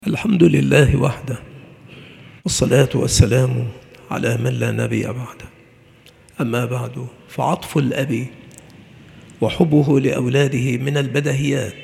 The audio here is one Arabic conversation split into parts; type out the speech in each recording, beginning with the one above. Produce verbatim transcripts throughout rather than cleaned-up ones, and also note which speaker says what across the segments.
Speaker 1: الحمد لله وحده، والصلاة والسلام على من لا نبي بعده. أما بعد، فعطف الأب وحبه لأولاده من البدهيات،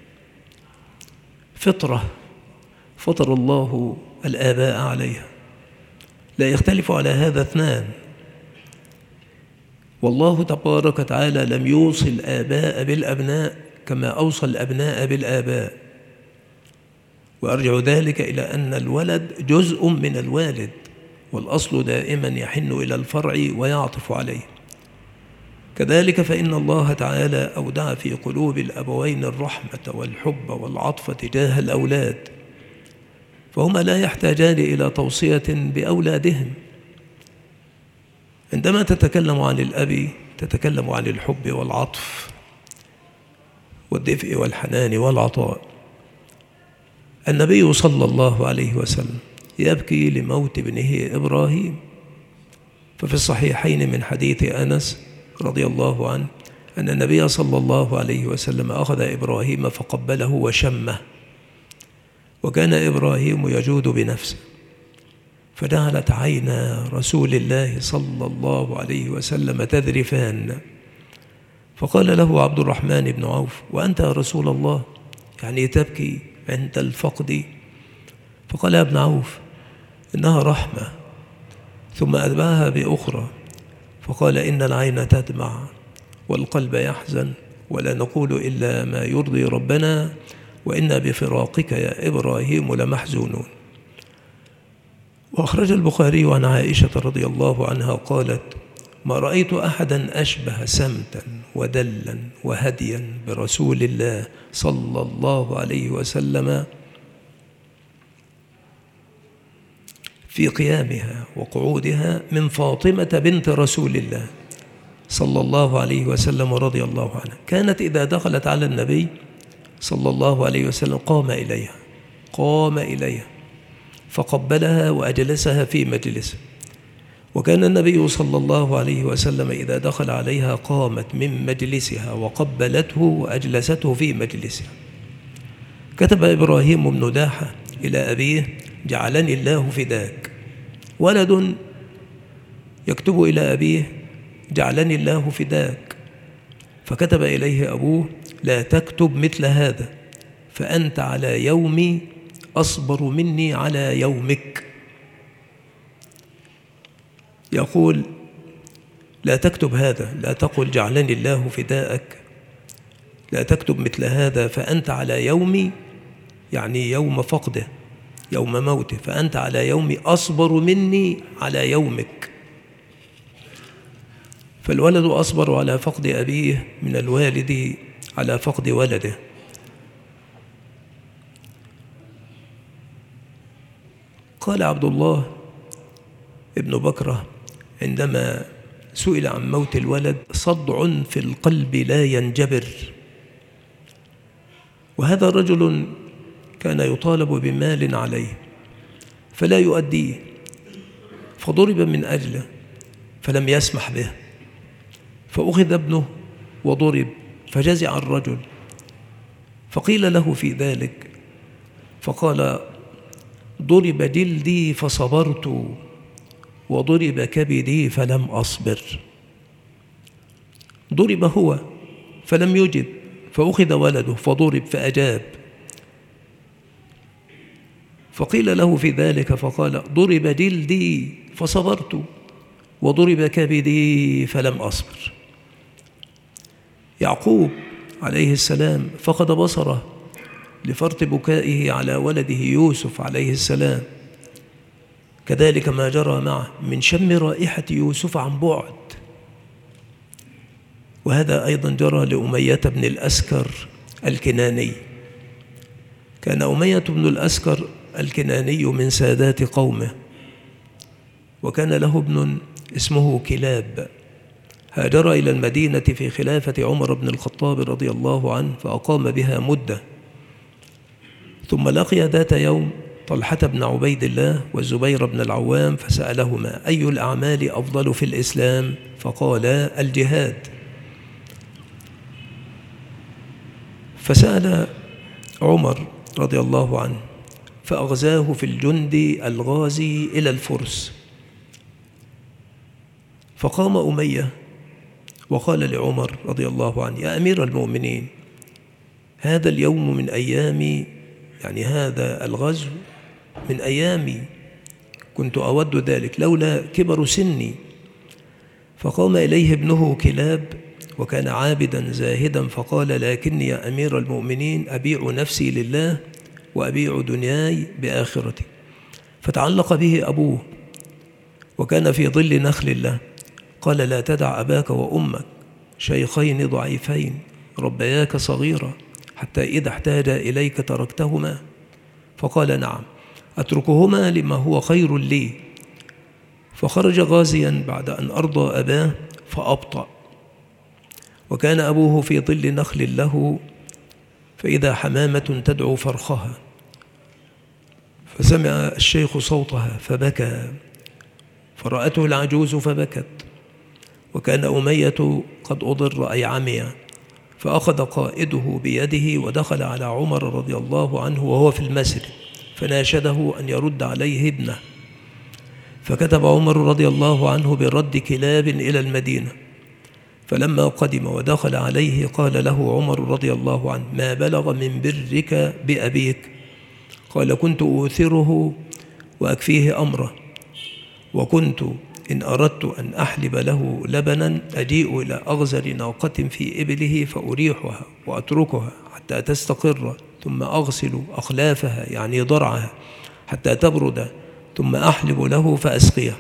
Speaker 1: فطرة فطر الله الآباء عليها، لا يختلف على هذا اثنان. والله تبارك وتعالى لم يوصي الآباء بالأبناء كما أوصى الأبناء بالآباء، وأرجع ذلك إلى أن الولد جزء من الوالد، والأصل دائما يحن إلى الفرع ويعطف عليه. كذلك فإن الله تعالى أودع في قلوب الأبوين الرحمة والحب والعطف تجاه الأولاد، فهما لا يحتاجان إلى توصية بأولادهم. عندما تتكلم عن الأب تتكلم عن الحب والعطف والدفء والحنان والعطاء. النبي صلى الله عليه وسلم يبكي لموت ابنه إبراهيم، ففي الصحيحين من حديث أنس رضي الله عنه أن النبي صلى الله عليه وسلم أخذ إبراهيم فقبله وشمه، وكان إبراهيم يجود بنفسه، فجعلت عينا رسول الله صلى الله عليه وسلم تذرفان، فقال له عبد الرحمن بن عوف: وأنت يا رسول الله يعني تبكي عند الفقد؟ فقال يا ابن عوف: إنها رحمة. ثم أتبعها بأخرى فقال: إن العين تدمع والقلب يحزن، ولا نقول إلا ما يرضي ربنا، وإنا بفراقك يا إبراهيم لمحزونون. وأخرج البخاري عن عائشة رضي الله عنها قالت: ما رأيت أحدا أشبه سمتا ودلا وهديا برسول الله صلى الله عليه وسلم في قيامها وقعودها من فاطمة بنت رسول الله صلى الله عليه وسلم رضي الله عنها. كانت إذا دخلت على النبي صلى الله عليه وسلم قام إليها قام إليها فقبلها وأجلسها في مجلسه، وكان النبي صلى الله عليه وسلم إذا دخل عليها قامت من مجلسها وقبلته وأجلسته في مجلسها. كتب إبراهيم بن داحة إلى أبيه: جعلني الله فداك. ولد يكتب إلى أبيه: جعلني الله فداك، فكتب إليه أبوه: لا تكتب مثل هذا، فأنت على يومي أصبر مني على يومك. يقول: لا تكتب هذا، لا تقل جعلني الله فداءك، لا تكتب مثل هذا، فأنت على يومي، يعني يوم فقده يوم موته، فأنت على يومي أصبر مني على يومك. فالولد أصبر على فقد أبيه من الوالد على فقد ولده. قال عبد الله ابن بكرة عندما سئل عن موت الولد: صدع في القلب لا ينجبر. وهذا رجل كان يطالب بمال عليه فلا يؤديه، فضرب من أجله فلم يسمح به، فأخذ ابنه وضرب، فجزع الرجل، فقيل له في ذلك فقال: ضرب جلدي فصبرت، وضرب كبدي فلم أصبر. ضرب هو فلم يجب، فأخذ ولده فضرب فأجاب، فقيل له في ذلك فقال: ضرب جلدي فصبرت، وضرب كبدي فلم أصبر. يعقوب عليه السلام فقد بصره لفرط بكائه على ولده يوسف عليه السلام، كذلك ما جرى معه من شم رائحة يوسف عن بعد. وهذا أيضا جرى لأمية بن الأسكر الكناني. كان أمية بن الأسكر الكناني من سادات قومه، وكان له ابن اسمه كلاب، هاجر إلى المدينة في خلافة عمر بن الخطاب رضي الله عنه فأقام بها مدة، ثم لقي ذات يوم طلحة بن عبيد الله والزبير بن العوام فسألهما: أي الأعمال أفضل في الإسلام؟ فقالا: الجهاد. فسأل عمر رضي الله عنه فأغزاه في الجند الغازي إلى الفرس. فقام أمية وقال لعمر رضي الله عنه: يا أمير المؤمنين، هذا اليوم من أيامي، يعني هذا الغزو من أيامي، كنت أود ذلك لولا كبر سني. فقام إليه ابنه كلاب وكان عابدا زاهدا فقال: لكني يا أمير المؤمنين أبيع نفسي لله وأبيع دنياي بآخرتي. فتعلق به أبوه وكان في ظل نخل له، قال: لا تدع أباك وأمك شيخين ضعيفين ربياك صغيرا حتى إذا احتاج إليك تركتهما؟ فقال: نعم، أتركهما لما هو خير لي. فخرج غازيا بعد أن أرضى أباه فأبطأ، وكان أبوه في ظل نخل له، فإذا حمامة تدعو فرخها، فسمع الشيخ صوتها فبكى، فرأته العجوز فبكت، وكان أمية قد أضر أي عمي. فأخذ قائده بيده ودخل على عمر رضي الله عنه وهو في المسجد، فناشده أن يرد عليه ابنه. فكتب عمر رضي الله عنه برد كلاب إلى المدينة. فلما قدم ودخل عليه قال له عمر رضي الله عنه: ما بلغ من برك بأبيك؟ قال: كنت أؤثره وأكفيه أمره، وكنت إن أردت أن أحلب له لبنا أجيء إلى أغزر ناقة في إبله فأريحها وأتركها حتى تستقر، ثم أغسل أخلافها يعني ضرعها حتى تبرد، ثم أحلب له فأسقيه.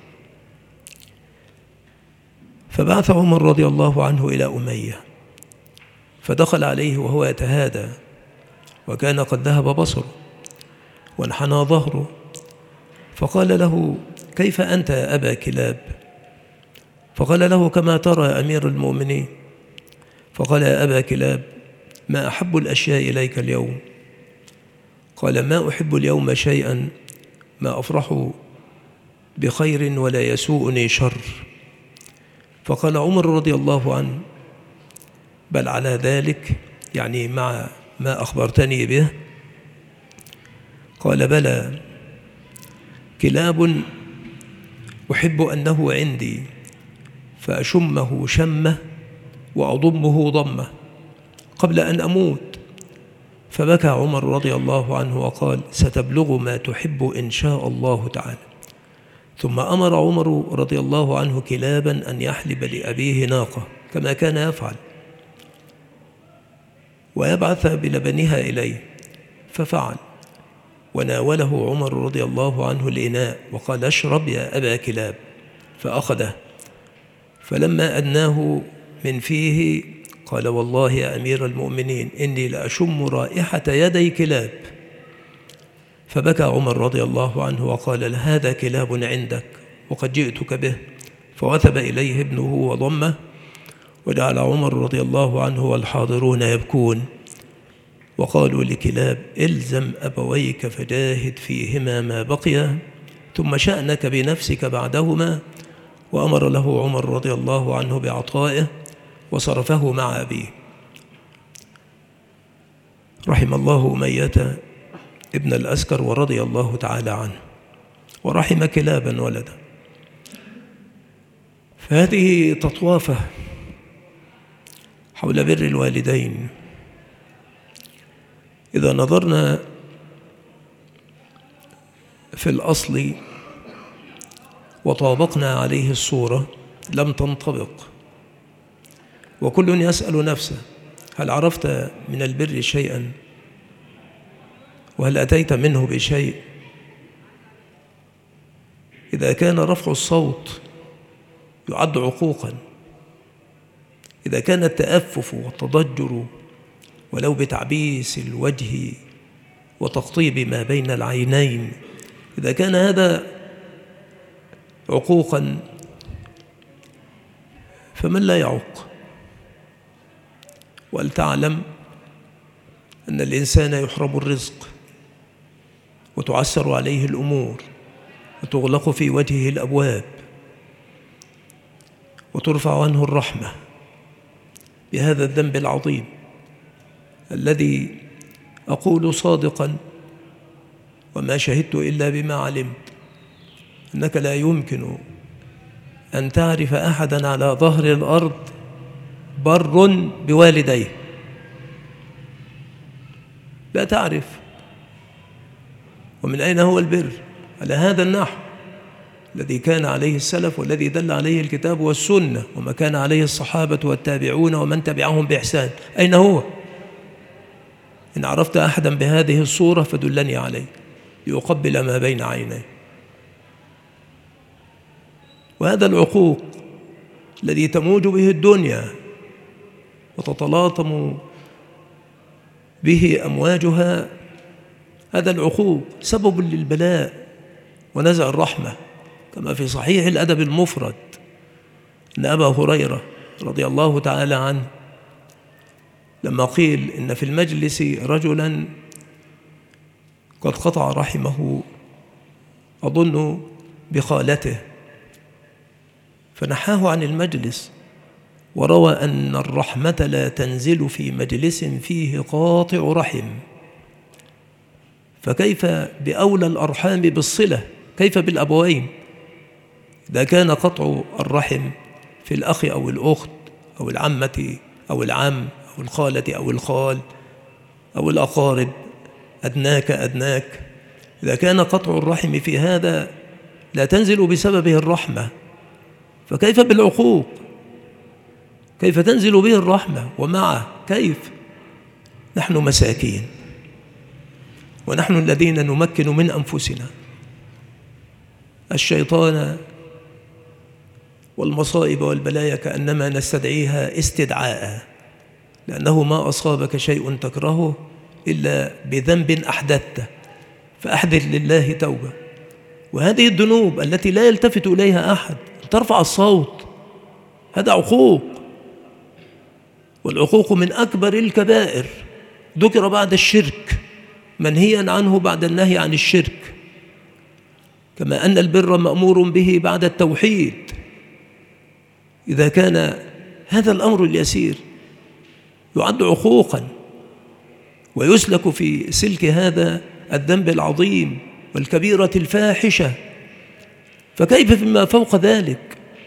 Speaker 1: فبعث عمر رضي الله عنه إلى أمية، فدخل عليه وهو يتهادى، وكان قد ذهب بصره وانحنى ظهره، فقال له: كيف أنت يا أبا كلاب؟ فقال له: كما ترى يا أمير المؤمنين. فقال: يا أبا كلاب، ما أحب الأشياء إليك اليوم؟ قال: ما أحب اليوم شيئا ما أفرح بخير ولا يسوءني شر. فقال عمر رضي الله عنه: بل على ذلك، يعني مع ما أخبرتني به. قال: بلى، كلاب أحب أنه عندي فأشمه شمة وأضمه ضمة قبل أن أموت. فبكى عمر رضي الله عنه وقال: ستبلغ ما تحب إن شاء الله تعالى. ثم أمر عمر رضي الله عنه كلابا أن يحلب لأبيه ناقة كما كان يفعل ويبعث بلبنها إليه، ففعل، وناوله عمر رضي الله عنه الإناء وقال: اشرب يا أبا كلاب، فأخذه. فلما أدناه من فيه قال: والله يا أمير المؤمنين إني لأشم رائحة يدي كلاب. فبكى عمر رضي الله عنه وقال: هذا كلاب عندك وقد جئتك به. فوثب إليه ابنه وضمه، وجعل عمر رضي الله عنه والحاضرون يبكون، وقالوا لكلاب: إلزم أبويك فجاهد فيهما ما بقي، ثم شأنك بنفسك بعدهما. وأمر له عمر رضي الله عنه بعطائه وصرفه مع أبيه. رحم الله أمية ابن الأسكر ورضي الله تعالى عنه، ورحم كلابا ولدا. فهذه تطوافة حول بر الوالدين. إذا نظرنا في الأصل وطابقنا عليه الصورة لم تنطبق، وكل يسأل نفسه: هل عرفت من البر شيئا؟ وهل أتيت منه بشيء؟ إذا كان رفع الصوت يعد عقوقا، إذا كان التأفف والتضجر ولو بتعبيس الوجه وتقطيب ما بين العينين، إذا كان هذا عقوقا، فمن لا يعق؟ ولتعلم أن الإنسان يحرم الرزق وتعسر عليه الأمور وتغلق في وجهه الأبواب وترفع عنه الرحمة بهذا الذنب العظيم الذي أقول صادقا وما شهدت إلا بما علمت، أنك لا يمكن أن تعرف أحدا على ظهر الأرض بر بوالديه، لا تعرف. ومن أين هو البر؟ على هذا النحو الذي كان عليه السلف والذي دل عليه الكتاب والسنة، وما كان عليه الصحابة والتابعون ومن تبعهم بإحسان. أين هو؟ إن عرفت أحدا بهذه الصورة فدلني عليه ليقبل ما بين عينيه. وهذا العقوق الذي تموج به الدنيا وتتلاطم به أمواجها، هذا العقوق سبب للبلاء ونزع الرحمة، كما في صحيح الأدب المفرد أن أبا هريرة رضي الله تعالى عنه لما قيل إن في المجلس رجلا قد قطع رحمه أظن بخالته، فنحاه عن المجلس، وروى أن الرحمة لا تنزل في مجلس فيه قاطع رحم، فكيف بأولى الأرحام بالصلة؟ كيف بالأبوين؟ إذا كان قطع الرحم في الأخ أو الأخت أو العمة أو العم أو الخالة أو الخال أو الأقارب، أدناك أدناك، إذا كان قطع الرحم في هذا لا تنزل بسببه الرحمة، فكيف بالعقوق؟ كيف تنزل به الرحمة؟ ومعه كيف؟ نحن مساكين، ونحن الذين نمكن من أنفسنا. الشيطان والمصائب والبلايا كأنما نستدعيها استدعاء، لأنه ما أصابك شيء تكرهه إلا بذنب أحدثته، فأحدث لله توبة. وهذه الذنوب التي لا يلتفت إليها أحد، ترفع الصوت، هذا عقوق، والعقوق من أكبر الكبائر، ذكر بعد الشرك منهيا عنه بعد النهي عن الشرك، كما أن البر مأمور به بعد التوحيد. إذا كان هذا الأمر اليسير يعد عقوقا ويسلك في سلك هذا الذنب العظيم والكبيرة الفاحشة، فكيف فيما فوق ذلك؟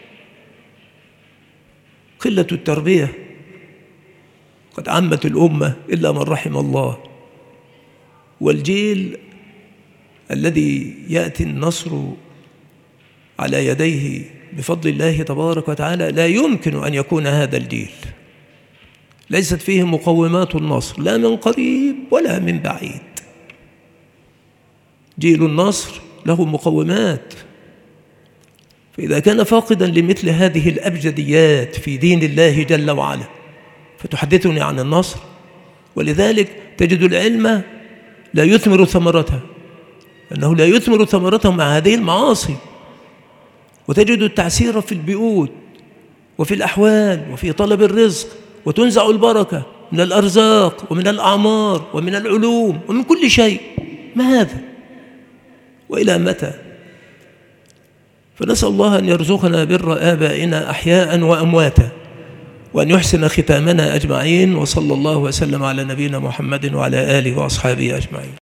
Speaker 1: قلة التربية قد عمت الأمة إلا من رحم الله، والجيل الذي يأتي النصر على يديه بفضل الله تبارك وتعالى لا يمكن أن يكون هذا الجيل ليست فيه مقومات النصر لا من قريب ولا من بعيد. جيل النصر له مقومات، فإذا كان فاقدا لمثل هذه الأبجديات في دين الله جل وعلا فتحدثني عن النصر. ولذلك تجد العلم لا يثمر ثمرتها، أنه لا يثمر ثمرته مع هذه المعاصي، وتجد التعسير في البيوت وفي الأحوال وفي طلب الرزق، وتنزع البركة من الأرزاق ومن الأعمار ومن العلوم ومن كل شيء. ما هذا؟ وإلى متى؟ فنسأل الله أن يرزقنا بر آبائنا أحياء وأمواتا، وأن يحسن ختامنا أجمعين، وصلى الله وسلم على نبينا محمد وعلى آله وأصحابه أجمعين.